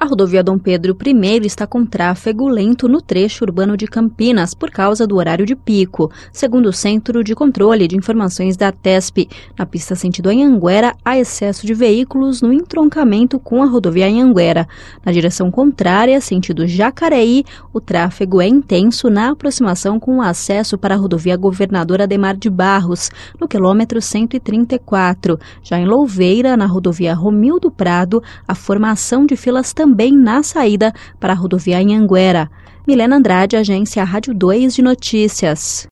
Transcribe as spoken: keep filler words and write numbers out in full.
A rodovia Dom Pedro I está com tráfego lento no trecho urbano de Campinas por causa do horário de pico, segundo o Centro de Controle de Informações da TESP. Na pista sentido Anhanguera, há excesso de veículos no entroncamento com a rodovia Anhanguera. Na direção contrária, sentido Jacareí, o tráfego é intenso na aproximação com o acesso para a rodovia Governador Adhemar de Barros, no quilômetro cento e trinta e quatro. Já em Louveira, na rodovia Romildo Prado, a formação de filas também na saída para a rodovia Anhanguera. Milena Andrade, Agência Rádio dois de Notícias.